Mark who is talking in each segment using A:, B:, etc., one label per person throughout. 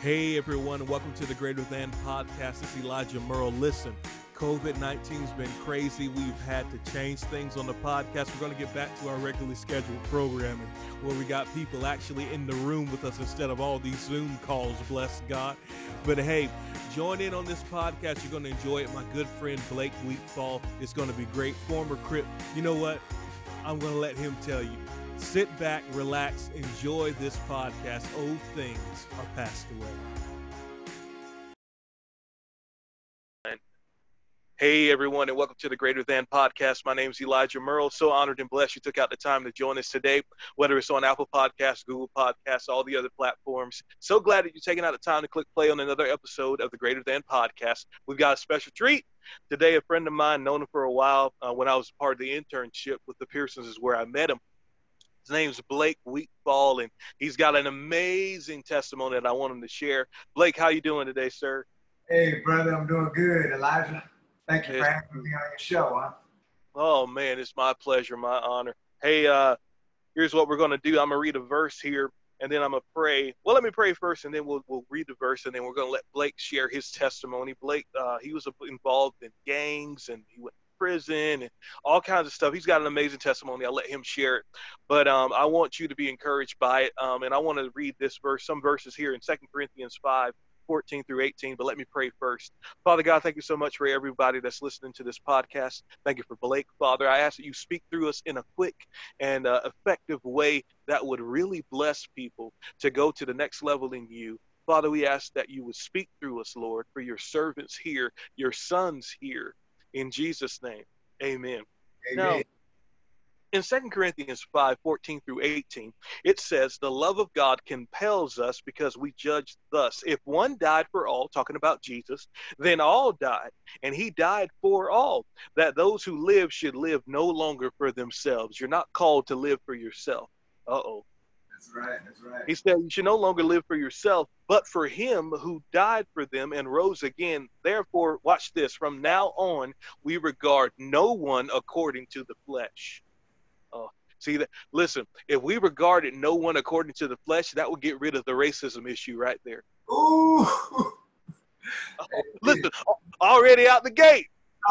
A: Hey everyone, and welcome to the Greater Than Podcast. It's Elijah Merle. Listen, COVID-19's been crazy. We've had to change things on the podcast. We're going to get back to our regularly scheduled programming where we got people actually in the room with us instead of all these Zoom calls, bless God. But hey, join in on this podcast. You're going to enjoy it. My good friend Blake Wheatfall is going to be great. Former Crip. You know what? I'm going to let him tell you. Sit back, relax, enjoy this podcast. Old things are passed away. Hey, everyone, and welcome to the Greater Than Podcast. My name is Elijah Merle. So honored and blessed you took out the time to join us today, whether it's on Apple Podcasts, Google Podcasts, all the other platforms. So glad that you're taking out the time to click play on another episode of the Greater Than Podcast. We've got a special treat. Today, a friend of mine, known him for a while, when I was part of the internship with the Pearsons is where I met him. His name's Blake Wheatfall, and he's got an amazing testimony that I want him to share. Blake, how you doing today, sir?
B: Hey, brother, I'm doing good, Elijah. Thank you for having me on your show, huh?
A: Oh, man, it's my pleasure, my honor. Hey, here's what we're going to do. I'm going to read a verse here, and then I'm going to pray. Well, let me pray first, and then we'll read the verse, and then we're going to let Blake share his testimony. Blake, he was involved in gangs, and he went to prison and all kinds of stuff. He's got an amazing testimony. I'll let him share it. But I want you to be encouraged by it, and I want to read this verse, some verses here in 2 Corinthians 5:14 through 18, but let me pray first. Father God, thank you so much for everybody that's listening to this podcast. Thank you for Blake, Father. I ask that you speak through us in a quick and effective way that would really bless people to go to the next level in you. Father, we ask that you would speak through us, Lord, for your servants here, your sons here, in Jesus' name. Amen.
B: Amen.
A: Now, in 2 Corinthians 5:14 through 18, it says, the love of God compels us because we judge thus. If one died for all, talking about Jesus, then all died, and he died for all, that those who live should live no longer for themselves. You're not called to live for yourself. Uh-oh.
B: That's right, that's right.
A: He said you should no longer live for yourself, but for him who died for them and rose again. Therefore, watch this, from now on, we regard no one according to the flesh. See that? Listen, if we regarded no one according to the flesh, that would get rid of the racism issue right there.
B: Ooh.
A: Listen, already out the gate.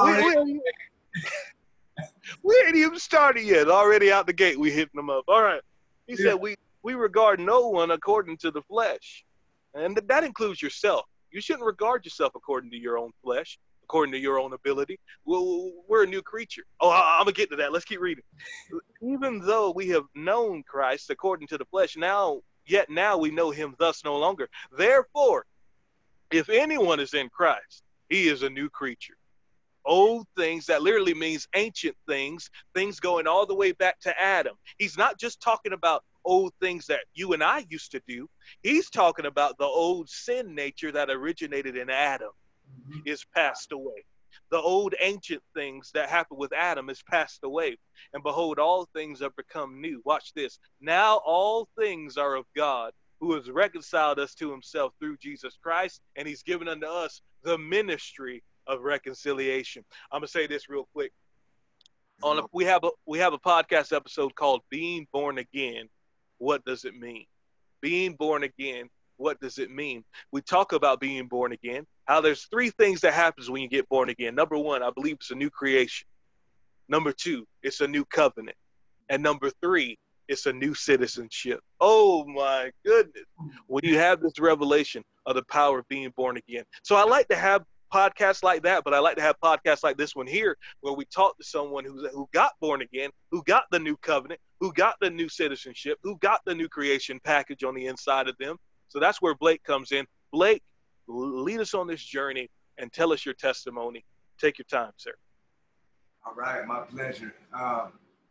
A: We ain't even started yet. Already out the gate, we hitting them up. All right. He said we regard no one according to the flesh. And that includes yourself. You shouldn't regard yourself according to your own flesh, according to your own ability. Well, we're a new creature. Oh, I'm going to get to that. Let's keep reading. Even though we have known Christ according to the flesh, yet now we know him thus no longer. Therefore, if anyone is in Christ, he is a new creature. Old things, that literally means ancient things, things going all the way back to Adam. He's not just talking about old things that you and I used to do. He's talking about the old sin nature that originated in Adam is passed away. The old ancient things that happened with Adam is passed away. And behold, all things have become new. Watch this. Now all things are of God, who has reconciled us to himself through Jesus Christ, and he's given unto us the ministry of reconciliation. I'm gonna say this real quick. We have a podcast episode called Being Born Again. What does it mean? Being born again. What does it mean? We talk about being born again, how there's three things that happens when you get born again. Number one, I believe it's a new creation. Number two, it's a new covenant. And number three, it's a new citizenship. Oh my goodness. When you have this revelation of the power of being born again. So I like to have podcasts like that, but I like to have podcasts like this one here where we talk to someone who got born again, who got the new covenant, who got the new citizenship, who got the new creation package on the inside of them. So that's where Blake comes in. Blake, lead us on this journey and tell us your testimony. Take your time, sir.
B: All right, my pleasure. I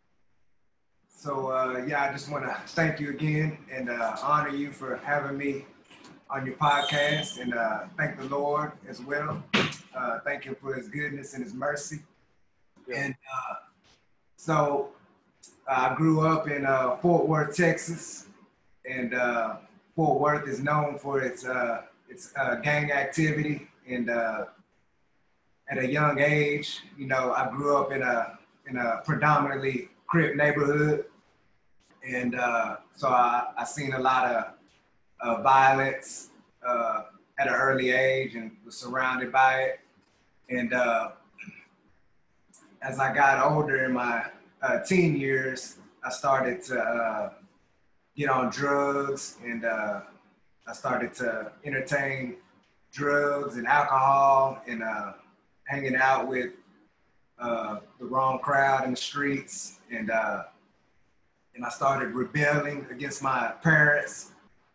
B: just want to thank you again and honor you for having me on your podcast, and thank the Lord as well. Thank him for his goodness and his mercy. Yeah. And I grew up in Fort Worth, Texas, and Fort Worth is known for its gang activity. And at a young age, I grew up in a predominantly Crip neighborhood, and so I seen a lot of violence, at an early age and was surrounded by it. And as I got older in my teen years, I started to get on drugs, and I started to entertain drugs and alcohol, and hanging out with the wrong crowd in the streets, and I started rebelling against my parents.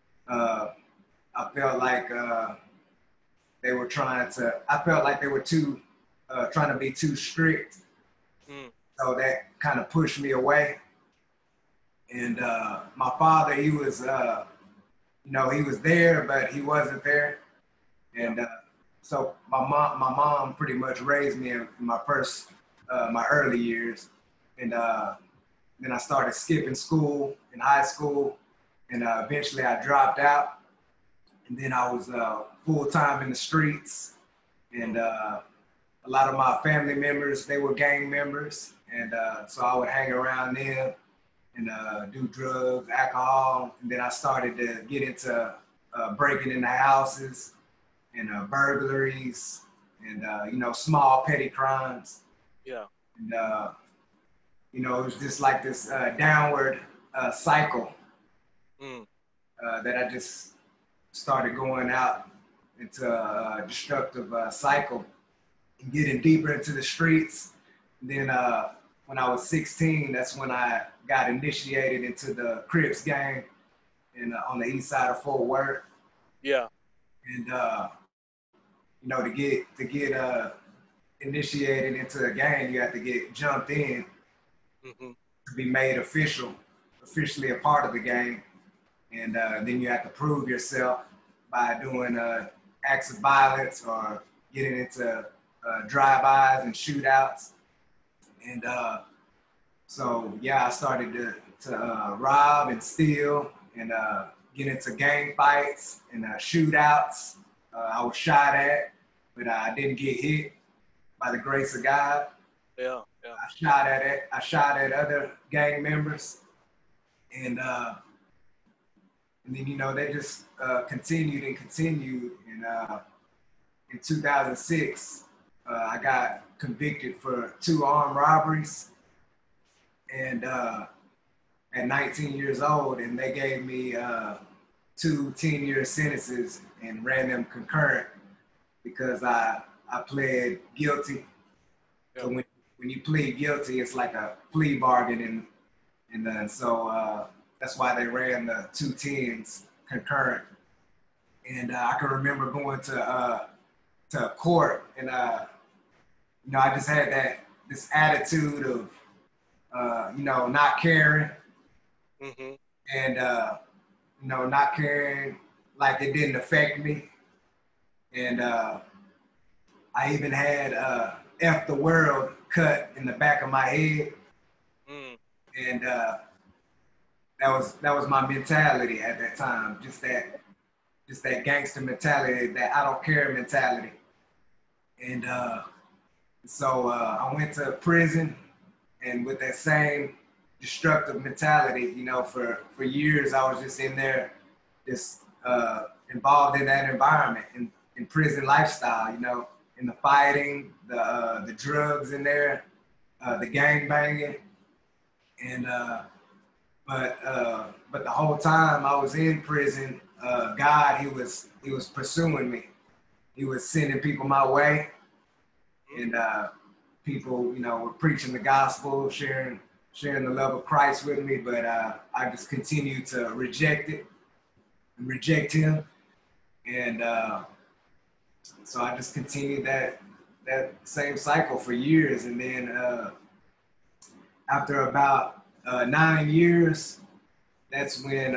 B: I felt like they were trying to. I felt like they were trying to be too strict. So that kind of pushed me away. And my father, he was, he was there, but he wasn't there. And so my mom pretty much raised me in my my early years. And then I started skipping school in high school, and eventually I dropped out. And then I was full-time in the streets, and a lot of my family members, they were gang members. And so I would hang around them and do drugs, alcohol. And then I started to get into breaking into houses and burglaries and, small petty crimes.
A: Yeah.
B: And, it was just like this downward cycle that I just started going out into a destructive cycle and getting deeper into the streets. And then when I was 16, that's when I got initiated into the Crips gang on the east side of Fort Worth.
A: Yeah.
B: And to get initiated into a gang, you have to get jumped in to be made officially a part of the gang. And then you have to prove yourself by doing acts of violence or getting into drive-bys and shootouts. And I started to rob and steal and get into gang fights and shootouts. I was shot at, but I didn't get hit by the grace of God.
A: Yeah.
B: I shot at other gang members, and then they just continued. And in 2006, I got convicted for 2 armed robberies, and at 19 years old, and they gave me 2 10-year sentences and ran them concurrent because I pled guilty. Yeah. So when you plead guilty, it's like a plea bargain, and so that's why they ran the 2 10s concurrent. And I can remember going to court, and I just had this attitude of not caring, and not caring, like it didn't affect me. And I even had F the world cut in the back of my head. And that was my mentality at that time, just that gangster mentality, that I don't care mentality. And so I went to prison, and with that same destructive mentality, for years I was just in there, just involved in that environment, in prison lifestyle, in the fighting, the drugs in there, the gang banging, and but the whole time I was in prison, God, he was pursuing me. He was sending people my way, and people, were preaching the gospel, sharing the love of Christ with me, but I just continued to reject it and reject him. And so I just continued that same cycle for years. And then after about 9 years, that's when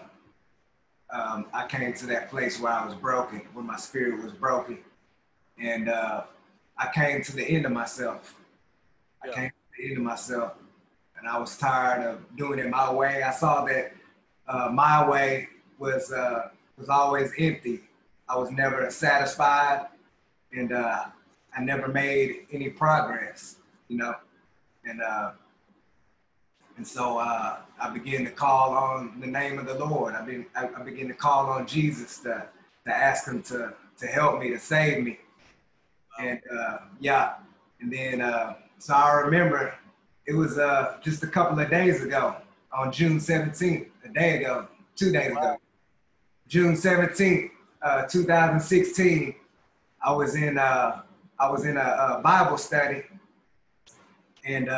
B: I came to that place where I was broken, where my spirit was broken. And I came to the end of myself. I came to the end of myself, and I was tired of doing it my way. I saw that my way was always empty. I was never satisfied, and I never made any progress, And so I began to call on the name of the Lord. I began to call on Jesus to ask him to help me, to save me. And yeah, and then so I remember it was just a couple of days ago on June 17th, a day ago, 2 days ago, June 17th, 2016. I was in a Bible study, and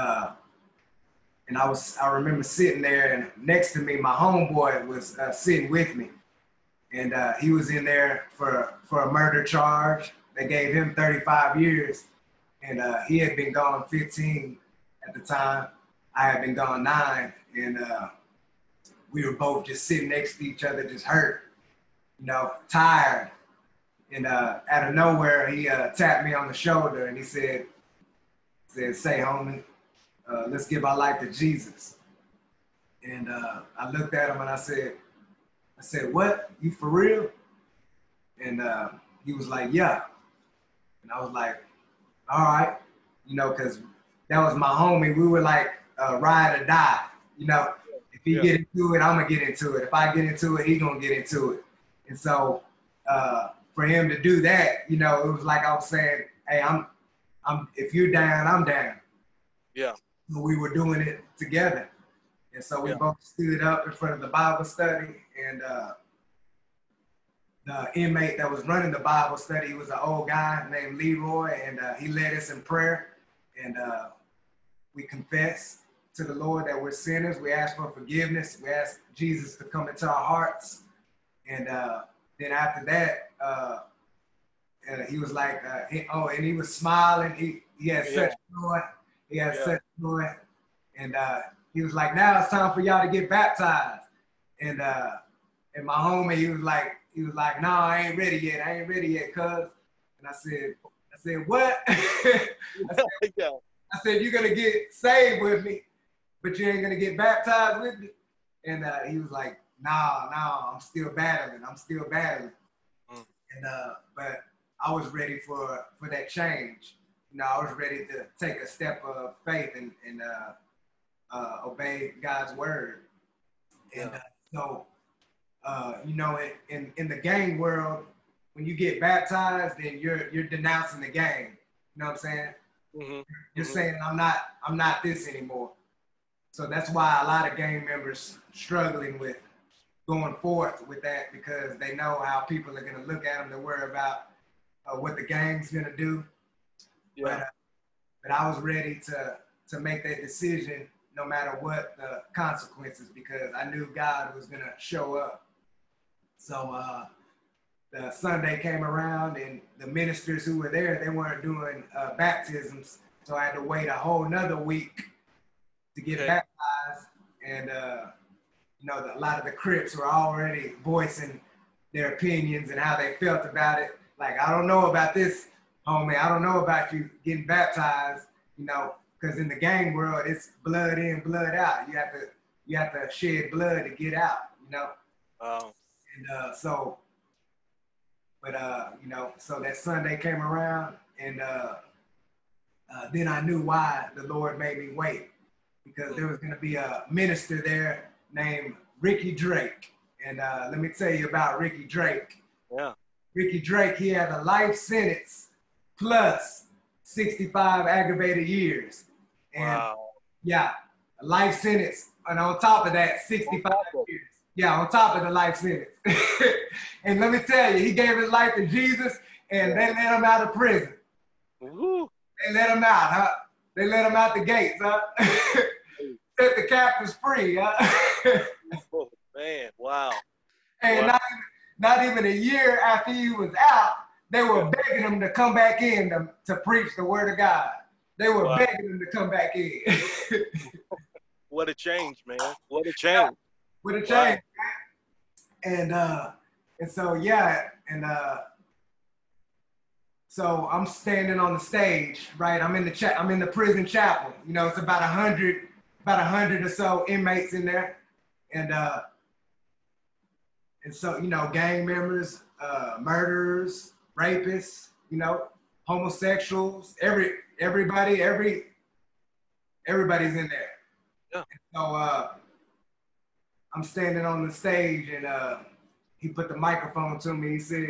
B: I remember sitting there, and next to me, my homeboy was sitting with me, and he was in there for a murder charge. They gave him 35 years, and he had been gone 15 at the time. I had been gone 9, and we were both just sitting next to each other, just hurt, tired. And out of nowhere, he tapped me on the shoulder, and he said, "Say, homie, let's give our life to Jesus." And I looked at him and I said, "What? You for real?" And he was like, "Yeah." And I was like, "All right," because that was my homie. We were like ride or die. If he get into it, I'm gonna get into it. If I get into it, he gonna get into it. And so for him to do that, it was like I was saying, "Hey, I'm if you're down, I'm down."
A: Yeah.
B: So we were doing it together. And so we both stood up in front of the Bible study, and the inmate that was running the Bible study was an old guy named Leroy, and he led us in prayer, and we confessed to the Lord that we're sinners. We asked for forgiveness. We asked Jesus to come into our hearts, and then after that, he was like, and he was smiling. He had such joy. He had such joy, and he was like, "Now it's time for y'all to get baptized." And my homie, he was like, "No, I ain't ready yet. I ain't ready yet, cuz." And I said, "What?" I said, "You're gonna get saved with me, but you ain't gonna get baptized with me." And he was like, "No, I'm still battling. And but I was ready for that change. I was ready to take a step of faith and obey God's word. And so, in the gang world, when you get baptized, then you're denouncing the gang. You know what I'm saying?
A: Mm-hmm.
B: You're saying I'm not this anymore. So that's why a lot of gang members struggling with going forth with that, because they know how people are gonna look at them. They worry about what the gang's gonna do.
A: Yeah.
B: But I was ready to make that decision no matter what the consequences, because I knew God was gonna show up. So the Sunday came around, and the ministers who were there, they weren't doing baptisms. So I had to wait a whole nother week to get baptized. And a lot of the Crips were already voicing their opinions and how they felt about it. Like, "I don't know about this, homie. I don't know about you getting baptized," because in the gang world, it's blood in, blood out. You have to shed blood to get out,
A: Wow.
B: And so that Sunday came around, and then I knew why the Lord made me wait, because there was going to be a minister there named Ricky Drake. And let me tell you about Ricky Drake.
A: Yeah.
B: Ricky Drake, he had a life sentence plus 65 aggravated years. And
A: wow.
B: Yeah, a life sentence. And on top of that, 65 years. Yeah, on top of the life sentence. And let me tell you, he gave his life to Jesus, and they let him out of prison.
A: Woo.
B: They let him out, huh? They let him out the gates, huh? Set the captives free, huh?
A: Oh, man, wow.
B: And
A: wow.
B: Not even a year after he was out, they were begging him to come back in to preach the word of God. They were begging him to come back in.
A: What a change, man. What a change.
B: What a change. Wow. And so, yeah, and so I'm standing on the stage, right? I'm in the prison chapel. It's about 100 or so inmates in there. And so, gang members, murderers, rapists, homosexuals, everybody's in there.
A: Yeah.
B: And so I'm standing on the stage, and he put the microphone to me. He said,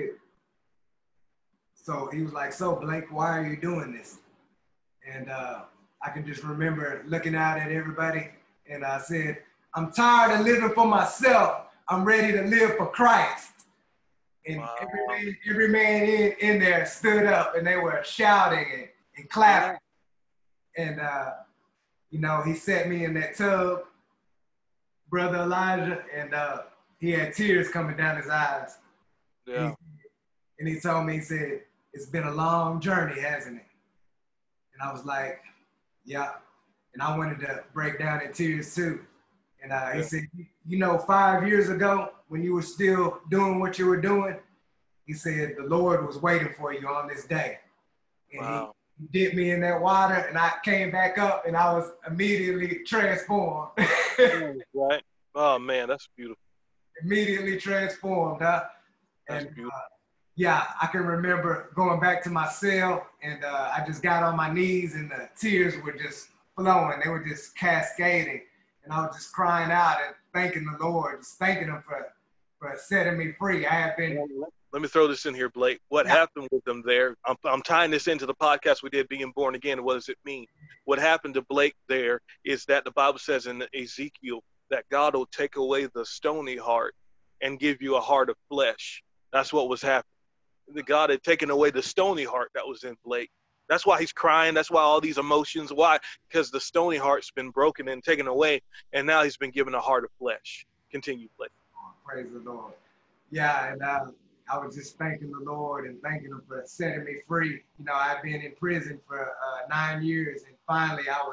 B: so he was like, so Blake, why are you doing this? And I can just remember looking out at everybody, and I said, I'm tired of living for myself. I'm ready to live for Christ. And
A: wow.
B: every man in there stood up, and they were shouting and clapping. And, you know, he set me in that tub, Brother Elijah, and he had tears coming down his eyes.
A: Yeah.
B: And he told me, he said, it's been a long journey, hasn't it? And I was like, yeah. And I wanted to break down in tears too. And he said, you know, 5 years ago, when you were still doing what you were doing, he said, the Lord was waiting for you on this day. And
A: wow.
B: he dipped me in that water, and I came back up, and I was immediately transformed.
A: Right. Oh, man, that's beautiful.
B: Immediately transformed, huh?
A: That's
B: And
A: beautiful.
B: yeah, I can remember going back to my cell, and I just got on my knees, and the tears were just flowing. They were just cascading, and I was just crying out and thanking the Lord, just thanking him for setting me free. I have been.
A: Let me throw this in here, Blake. What happened with them there? I'm tying this into the podcast we did, Being Born Again. What does it mean? What happened to Blake there is that the Bible says in Ezekiel that God will take away the stony heart and give you a heart of flesh. That's what was happening. The God had taken away the stony heart that was in Blake. That's why he's crying. That's why all these emotions. Why? Because the stony heart's been broken and taken away, and now he's been given a heart of flesh. Continue, Blake.
B: Praise the Lord. Yeah, and I was just thanking the Lord and thanking him for setting me free. You know, I've been in prison for 9 years, and finally I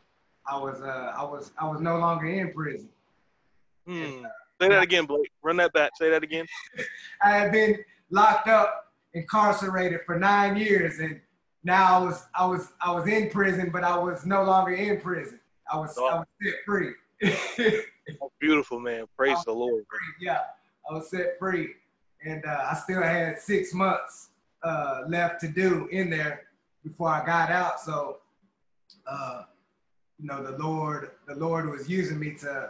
B: was no longer in prison.
A: And, say that again, Blake. Run that back. Say that again.
B: I had been locked up, incarcerated for 9 years, and now I was in prison, but I was no longer in prison. I was set free.
A: That's beautiful, man. Praise the Lord.
B: Yeah, I was set free, and I still had 6 months left to do in there before I got out. So, you know, the Lord was using me to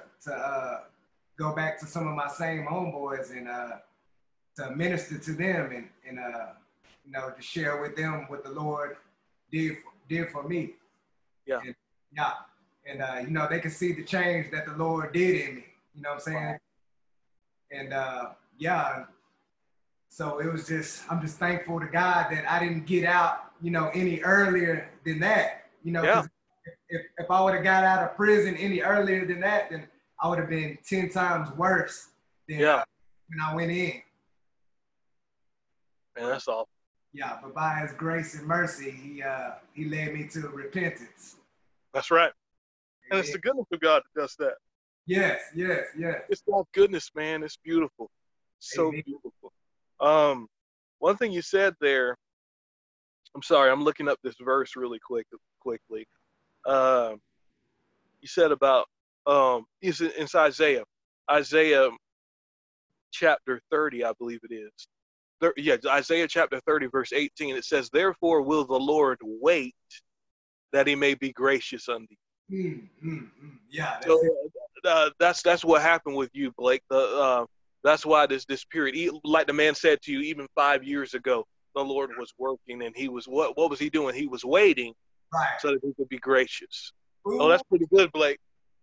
B: go back to some of my same homeboys and to minister to them and you know, to share with them what the Lord did for me.
A: Yeah.
B: And, yeah. And, you know, they can see the change that the Lord did in me. You know what I'm saying? Wow. And, yeah. So it was just, I'm just thankful to God that I didn't get out, you know, any earlier than that. You know,
A: yeah.
B: if I would have got out of prison any earlier than that, then I would have been 10 times worse than when I went in.
A: Man, that's awesome.
B: Yeah, but by his grace and mercy, he led me to repentance.
A: That's right. And
B: Amen.
A: it's the goodness of God that does that.
B: Yes, yes, yes.
A: It's God's goodness, man. It's beautiful. So
B: Amen.
A: Beautiful. One thing you said there, I'm sorry, I'm looking up this verse really quickly. You said about, it's Isaiah chapter 30, I believe it is. Isaiah chapter 30, verse 18, it says, therefore will the Lord wait that he may be gracious unto you.
B: Yeah.
A: That's what happened with you, Blake. That's why this period, like the man said to you, even 5 years ago, the Lord was working, and he was, what was he doing? He was waiting so that he could be gracious. Ooh. Oh, that's pretty good, Blake.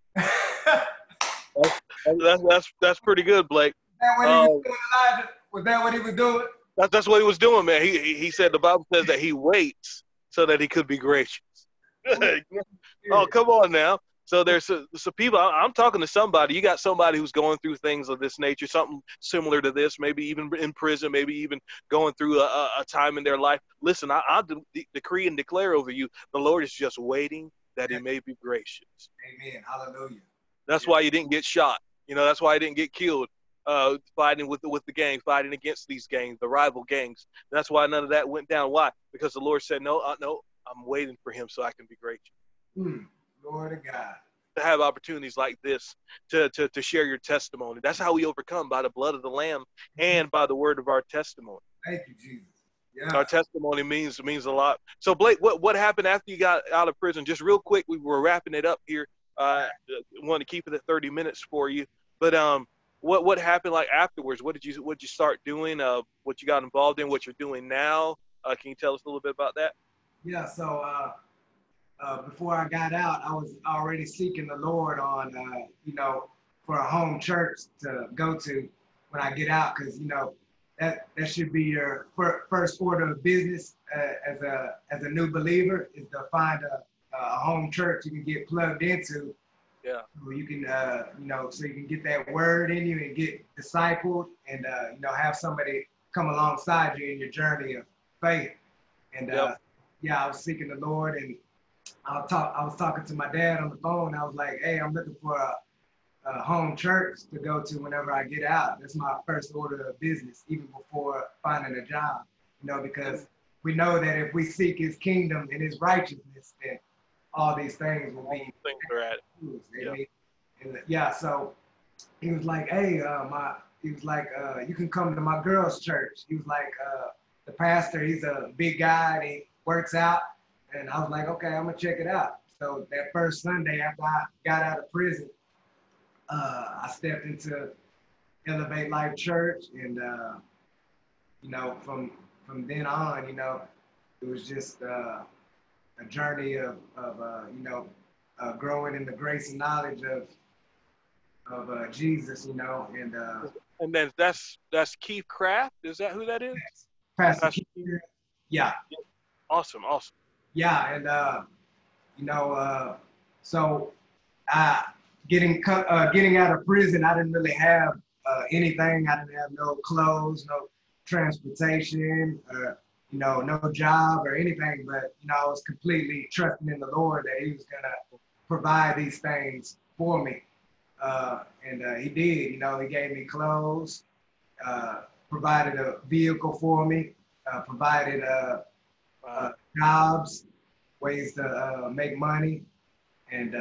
A: that's pretty good, Blake.
B: Was that what he was doing?
A: That's what he was doing, man. He said the Bible says that he waits so that he could be gracious. Oh, come on now. So there's some people, I'm talking to somebody. You got somebody who's going through things of this nature, something similar to this, maybe even in prison, maybe even going through a time in their life. Listen, I decree and declare over you, the Lord is just waiting that he may be gracious.
B: Amen. Hallelujah.
A: That's why you didn't get shot. You know, that's why you didn't get killed. Fighting with the gang, fighting against these gangs, the rival gangs. That's why none of that went down. Why? Because the Lord said, no, I'm waiting for him so I can be gracious.
B: Lord of God.
A: To have opportunities like this to share your testimony. That's how we overcome, by the blood of the Lamb and by the word of our testimony.
B: Thank you, Jesus. Yeah.
A: Our testimony means a lot. So Blake, what happened after you got out of prison? Just real quick, we were wrapping it up here. Want to keep it at 30 minutes for you, but what happened like afterwards? What did you start doing? What you got involved in? What you're doing now? Can you tell us a little bit about that?
B: Yeah. So before I got out, I was already seeking the Lord on, for a home church to go to when I get out, because that should be your first order of business as a new believer, is to find a home church you can get plugged into.
A: Yeah.
B: So you can, so you can get that word in you and get discipled, and have somebody come alongside you in your journey of faith. And
A: Yep.
B: I was seeking the Lord, and I was talking to my dad on the phone. I was like, "Hey, I'm looking for a home church to go to whenever I get out. That's my first order of business, even before finding a job. Because we know that if we seek His kingdom and His righteousness, then all these things will be
A: Things are at it.
B: So he was like, "Hey, you can come to my girls' church." He was like, the pastor, he's a big guy and he works out. And I was like, "Okay, I'm gonna check it out." So that first Sunday after I got out of prison, I stepped into Elevate Life Church, and from then on, it was just a journey of growing in the grace and knowledge of Jesus, and
A: And then that's Keith Craft. Is that who that is?
B: Pastor
A: Pastor
B: Keith.
A: Keith?
B: Yeah,
A: Awesome.
B: yeah, and so getting out of prison, I didn't really have anything. I didn't have no clothes, no transportation, no job or anything. But I was completely trusting in the Lord that He was gonna provide these things for me, and He did. He gave me clothes, provided a vehicle for me, provided jobs, ways to make money, and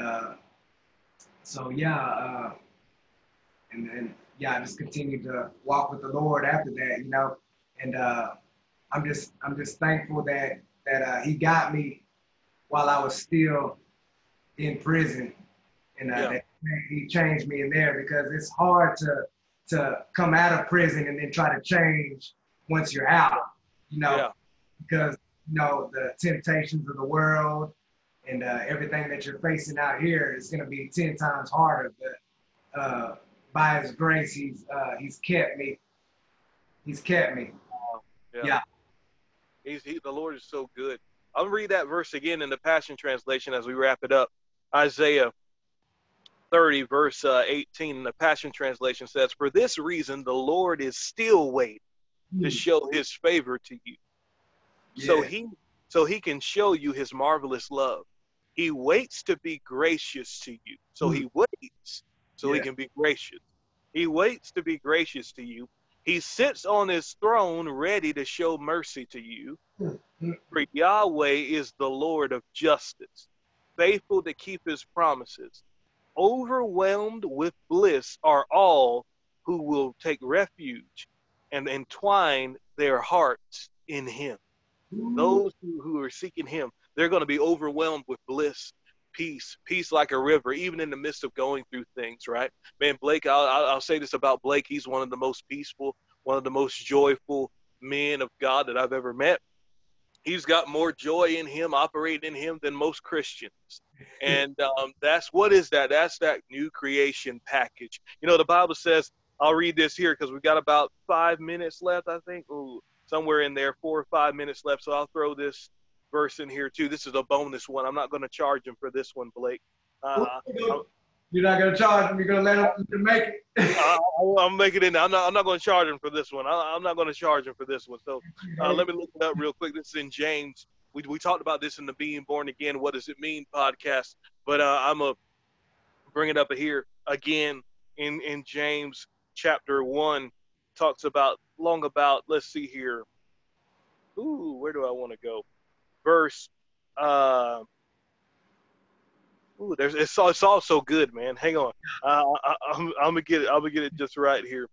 B: I just continued to walk with the Lord after that, and I'm just thankful that He got me while I was still in prison, and that He changed me in there, because it's hard to come out of prison and then try to change once you're out, because the temptations of the world and everything that you're facing out here is going to be 10 times harder. But by His grace, He's kept me. He's kept me. Yeah.
A: The Lord is so good. I'll read that verse again in the Passion Translation as we wrap it up. Isaiah 30, verse 18 in the Passion Translation says, "For this reason, the Lord is still waiting to show His favor to you, so he can show you His marvelous love. He waits to be gracious to you." So He waits so He can be gracious. He waits to be gracious to you. He sits on His throne ready to show mercy to you. For Yahweh is the Lord of justice, faithful to keep His promises. Overwhelmed with bliss are all who will take refuge and entwine their hearts in Him. Those who are seeking Him, they're going to be overwhelmed with bliss, peace like a river, even in the midst of going through things, right? Man, Blake, I'll say this about Blake. He's one of the most peaceful, one of the most joyful men of God that I've ever met. He's got more joy in him, operating in him, than most Christians. And that's that new creation package. The Bible says, I'll read this here because we've got about 5 minutes left, I think. Ooh, somewhere in there, 4 or 5 minutes left. So I'll throw this verse in here too. This is a bonus one. I'm not going to charge him for this one, Blake.
B: You're not going to charge him. You're going to let him make it.
A: I'm making it. I'm not going to charge him for this one. I'm not going to charge him for this one. So let me look it up real quick. This is in James. We talked about this in the Being Born Again, What Does It Mean podcast. But I'm going to bring it up here again in James chapter 1. Talks about, let's see here. Ooh, where do I want to go? Verse. It's all so good, man. Hang on. I'm gonna get it just right here.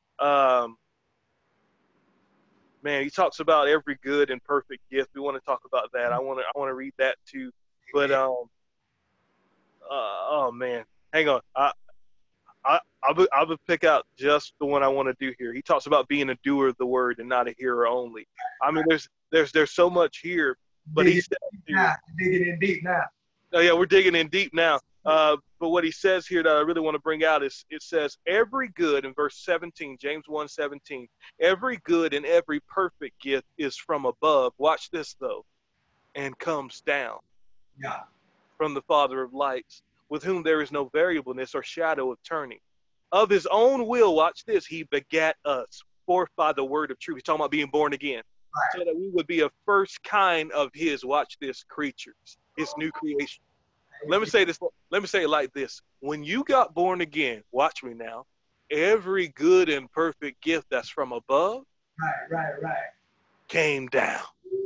A: Man, he talks about every good and perfect gift. We want to talk about that. I want to read that too. But oh man, hang on. I would pick out just the one I want to do here. He talks about being a doer of the word and not a hearer only. I mean, there's so much here, but he says here,
B: digging in deep now.
A: oh yeah, we're digging in deep now. But what he says here that I really want to bring out is it says every good in verse 17, James 1:17, every good and every perfect gift is from above. Watch this though, and comes down
B: Yeah.
A: from the Father of lights, with whom there is no variableness or shadow of turning. Of his own will, watch this, he begat us forth by the word of truth. He's talking about being born again.
B: Right.
A: So that we would be a first kind of his, watch this, creatures, his new creation. Let me say this. Let me say it like this. When you got born again, watch me now, every good and perfect gift that's from above
B: Right.
A: came down.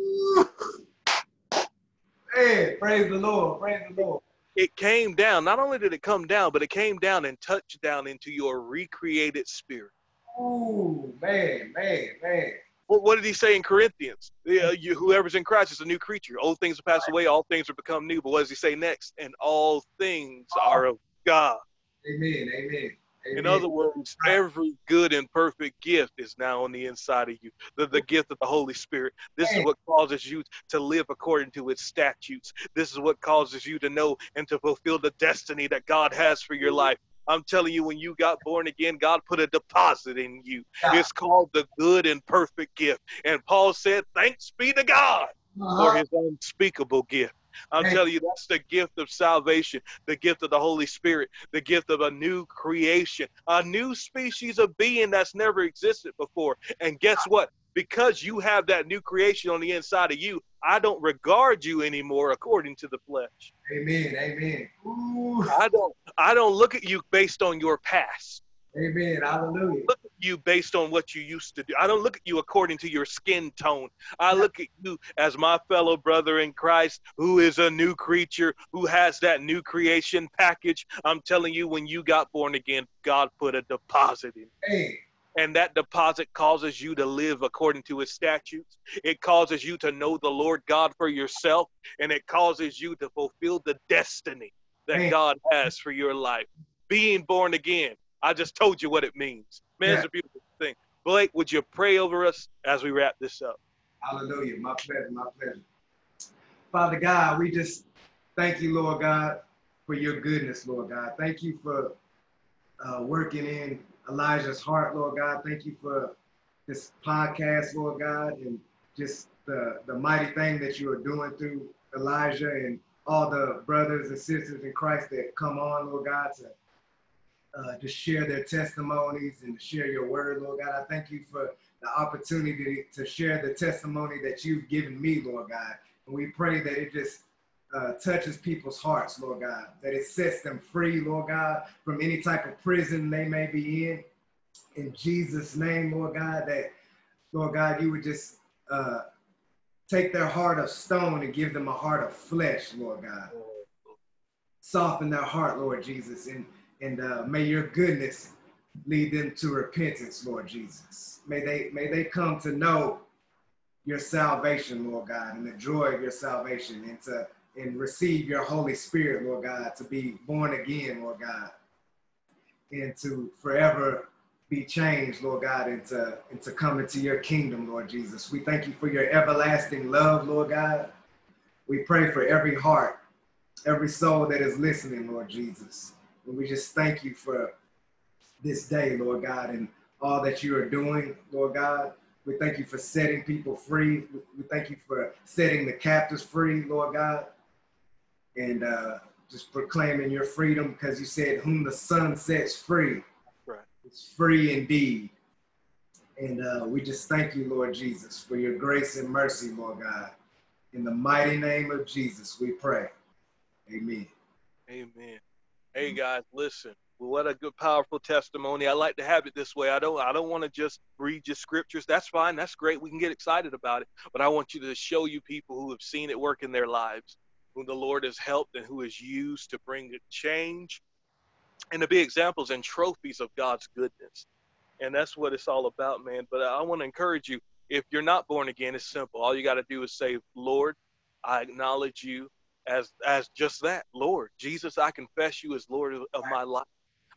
B: Hey, praise the Lord. Praise the Lord.
A: It came down. Not only did it come down, but it came down and touched down into your recreated spirit.
B: Ooh, man.
A: What did he say in Corinthians? Whoever's in Christ is a new creature. Old things have passed away. All things have become new. But what does he say next? And all things are of God.
B: Amen.
A: In other words, every good and perfect gift is now on the inside of you. The gift of the Holy Spirit. This is what causes you to live according to its statutes. This is what causes you to know and to fulfill the destiny that God has for your life. I'm telling you, when you got born again, God put a deposit in you. It's called the good and perfect gift. And Paul said, thanks be to God for his unspeakable gift. I'm telling you, that's the gift of salvation, the gift of the Holy Spirit, the gift of a new creation, a new species of being that's never existed before. And guess what? Because you have that new creation on the inside of you, I don't regard you anymore according to the flesh.
B: Amen. Ooh.
A: I don't look at you based on your past.
B: Amen. Hallelujah.
A: Look at you based on what you used to do. I don't look at you according to your skin tone. I look at you as my fellow brother in Christ who is a new creature, who has that new creation package. I'm telling you, when you got born again, God put a deposit in you.
B: Hey.
A: And that deposit causes you to live according to his statutes. It causes you to know the Lord God for yourself. And it causes you to fulfill the destiny that God has for your life. Being born again. I just told you what it means. Man, it's a beautiful thing. Blake, would you pray over us as we wrap this up?
B: Hallelujah. My pleasure. Father God, we just thank you, Lord God, for your goodness, Lord God. Thank you for working in Elijah's heart, Lord God. Thank you for this podcast, Lord God, and just the mighty thing that you are doing through Elijah and all the brothers and sisters in Christ that come on, Lord God, to share their testimonies and to share your word, Lord God. I thank you for the opportunity to share the testimony that you've given me, Lord God. And we pray that it just touches people's hearts, Lord God, that it sets them free, Lord God, from any type of prison they may be in. In Jesus' name, Lord God, that, Lord God, you would just take their heart of stone and give them a heart of flesh, Lord God. Soften their heart, Lord Jesus, and may your goodness lead them to repentance, Lord Jesus. May they come to know your salvation, Lord God, and the joy of your salvation, and receive your Holy Spirit, Lord God, to be born again, Lord God, and to forever be changed, Lord God, and to come into your kingdom, Lord Jesus. We thank you for your everlasting love, Lord God. We pray for every heart, every soul that is listening, Lord Jesus. And we just thank you for this day, Lord God, and all that you are doing, Lord God. We thank you for setting people free. We thank you for setting the captives free, Lord God, and just proclaiming your freedom, because you said, whom the Son sets free, is free indeed. And we just thank you, Lord Jesus, for your grace and mercy, Lord God. In the mighty name of Jesus, we pray. Amen.
A: Amen. Hey guys, listen. Well, what a good, powerful testimony. I like to have it this way. I don't want to just read your scriptures. That's fine. That's great. We can get excited about it. But I want you to show you people who have seen it work in their lives, who the Lord has helped and who has used to bring change, and to be examples and trophies of God's goodness. And that's what it's all about, man. But I want to encourage you. If you're not born again, it's simple. All you got to do is say, Lord, I acknowledge you as just that, Lord. Jesus, I confess you as Lord of my life.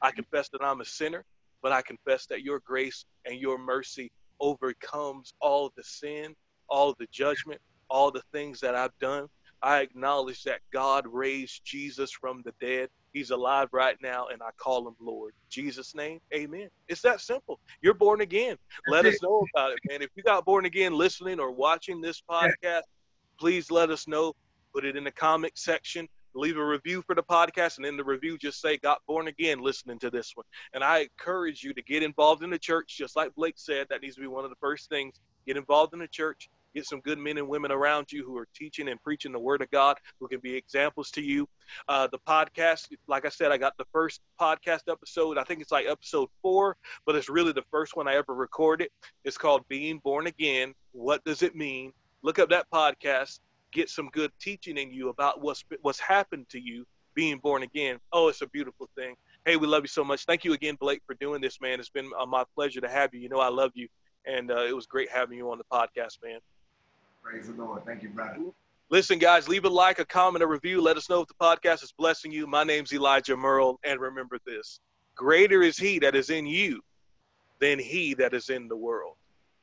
A: I confess that I'm a sinner, but I confess that your grace and your mercy overcomes all the sin, all the judgment, all the things that I've done. I acknowledge that God raised Jesus from the dead. He's alive right now, and I call him Lord. In Jesus' name, amen. It's that simple. You're born again. Let
B: That's
A: us know about it, man. If you got born again listening or watching this
B: it.
A: podcast, please let us know. Put it in the comment section. Leave a review for the podcast, and in the review, just say, got born again listening to this one. And I encourage you to get involved in the church, just like Blake said. That needs to be one of the first things. Get involved in the church. Get some good men and women around you who are teaching and preaching the word of God, who can be examples to you. The podcast, like I said, I got the first podcast episode. I think it's like episode 4, but it's really the first one I ever recorded. It's called Being Born Again. What does it mean? Look up that podcast. Get some good teaching in you about what's happened to you being born again. Oh, it's a beautiful thing. Hey, we love you so much. Thank you again, Blake, for doing this, man. It's been my pleasure to have you. You know I love you, and it was great having you on the podcast, man.
B: Praise the Lord. Thank you, brother.
A: Listen, guys, leave a like, a comment, a review. Let us know if the podcast is blessing you. My name's Elijah Merle, and remember this: greater is he that is in you than he that is in the world.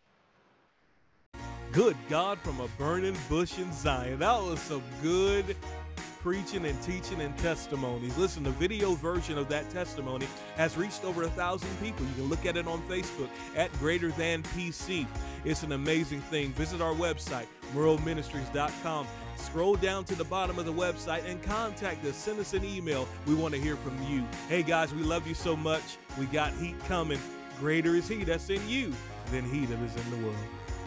C: Good God from a burning bush in Zion. That was some good preaching and teaching and testimonies. Listen, the video version of that testimony has reached over 1,000 people. You can look at it on Facebook at Greater Than PC. It's an amazing thing. Visit our website, merleministries.com. Scroll down to the bottom of the website and contact us. Send us an email. We want to hear from you. Hey, guys, we love you so much. We got heat coming. Greater is he that's in you than he that is in the world.